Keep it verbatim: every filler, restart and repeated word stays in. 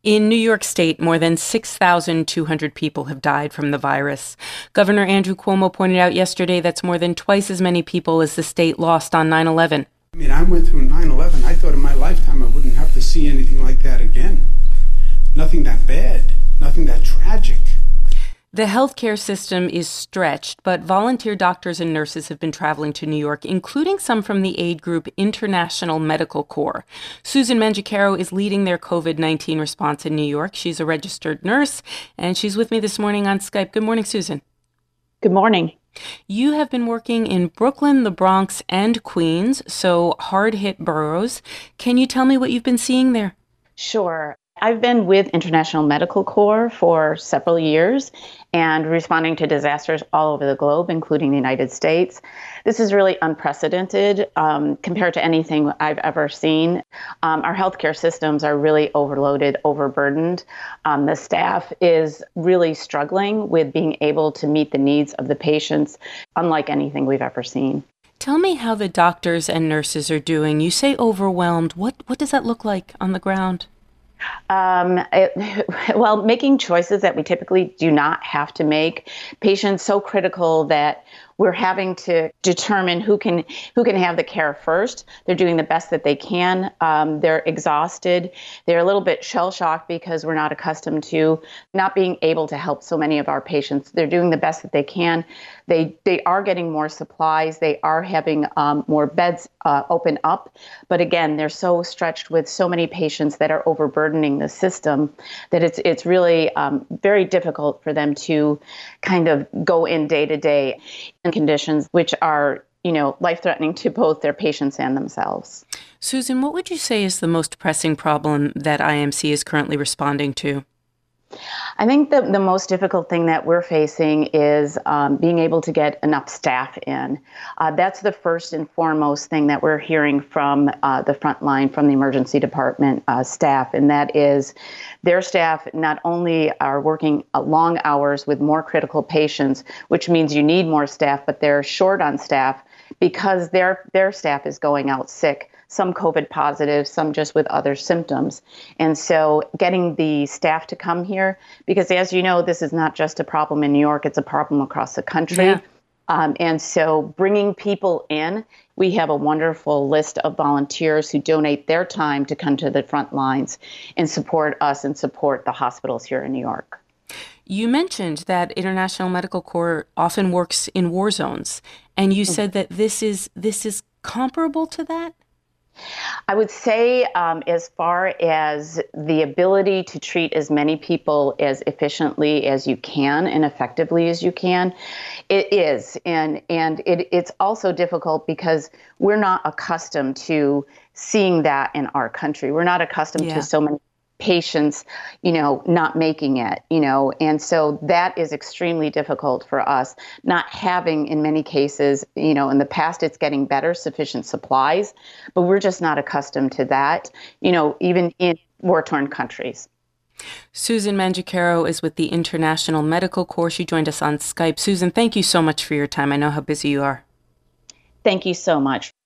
In New York State, more than six thousand two hundred people have died from the virus. Governor Andrew Cuomo pointed out yesterday that's more than twice as many people as the state lost on nine eleven. I mean, I went through nine eleven. I thought in my lifetime I wouldn't have to see anything like that again. Nothing that bad, nothing that tragic. The healthcare system is stretched, but volunteer doctors and nurses have been traveling to New York, including some from the aid group International Medical Corps. Susan Mangiacaro is leading their COVID nineteen response in New York. She's a registered nurse, and she's with me this morning on Skype. Good morning, Susan. Good morning. You have been working in Brooklyn, the Bronx, and Queens, so hard-hit boroughs. Can you tell me what you've been seeing there? Sure. I've been with International Medical Corps for several years and responding to disasters all over the globe, including the United States. This is really unprecedented um, compared to anything I've ever seen. Um, our healthcare systems are really overloaded, overburdened. Um, the staff is really struggling with being able to meet the needs of the patients, unlike anything we've ever seen. Tell me how the doctors and nurses are doing. You say overwhelmed. What, what does that look like on the ground? Um, it, well, making choices that we typically do not have to make. Patients so critical that we're having to determine who can who can have the care first. They're doing the best that they can. Um, they're exhausted. They're a little bit shell-shocked because we're not accustomed to not being able to help so many of our patients. They're doing the best that they can. They they are getting more supplies. They are having um, more beds uh, open up. But again, they're so stretched with so many patients that are overburdening the system that it's it's really um, very difficult for them to kind of go in day to day in conditions which are, you know, life-threatening to both their patients and themselves. Susan, what would you say is the most pressing problem that I M C is currently responding to? I think the, the most difficult thing that we're facing is um, being able to get enough staff in. Uh, that's the first and foremost thing that we're hearing from uh, the front line, from the emergency department uh, staff, and that is their staff not only are working uh, long hours with more critical patients, which means you need more staff, but they're short on staff because their their staff is going out sick. Some COVID positive, some just with other symptoms. And so getting the staff to come here, because as you know, this is not just a problem in New York, it's a problem across the country. Yeah. Um, and so bringing people in, we have a wonderful list of volunteers who donate their time to come to the front lines and support us and support the hospitals here in New York. You mentioned that International Medical Corps often works in war zones, and you said that this is this is comparable to that? I would say um, as far as the ability to treat as many people as efficiently as you can and effectively as you can, it is. And and it, it's also difficult because we're not accustomed to seeing that in our country. We're not accustomed Yeah. to so many patients, you know, not making it, you know, and so that is extremely difficult for us, not having in many cases, you know, in the past it's getting better, sufficient supplies, but we're just not accustomed to that, you know, even in war-torn countries. Susan Mangiacaro is with the International Medical Corps. She joined us on Skype. Susan, thank you so much for your time. I know how busy you are. Thank you so much.